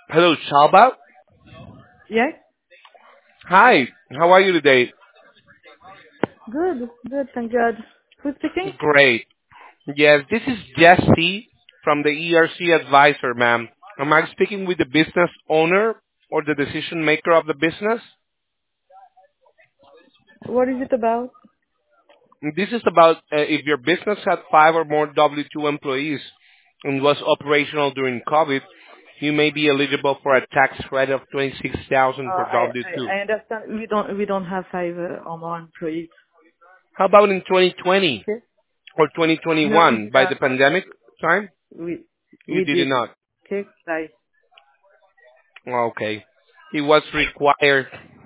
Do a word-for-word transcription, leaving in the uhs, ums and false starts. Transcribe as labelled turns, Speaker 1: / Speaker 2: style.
Speaker 1: Hello, Shalba.
Speaker 2: Yes?
Speaker 1: Hi, how are you today?
Speaker 2: Good, good, thank God. Who's speaking?
Speaker 1: Great. Yes, this is Jesse from the E R C advisor, ma'am. Am I speaking with the business owner or the decision maker of the business?
Speaker 2: What is it about?
Speaker 1: This is about uh, if your business had five or more W two employees and was operational during COVID, you may be eligible for a tax credit of twenty-six thousand
Speaker 2: Uh,
Speaker 1: for
Speaker 2: I,
Speaker 1: W two.
Speaker 2: I, I understand we don't we don't have five uh, or more employees.
Speaker 1: How about in twenty twenty
Speaker 2: Okay?
Speaker 1: or
Speaker 2: No, we
Speaker 1: twenty twenty-one
Speaker 2: did
Speaker 1: by
Speaker 2: not.
Speaker 1: the pandemic time?
Speaker 2: We
Speaker 1: You
Speaker 2: we
Speaker 1: did
Speaker 2: did.
Speaker 1: not.
Speaker 2: Okay, bye.
Speaker 1: Okay. It was required.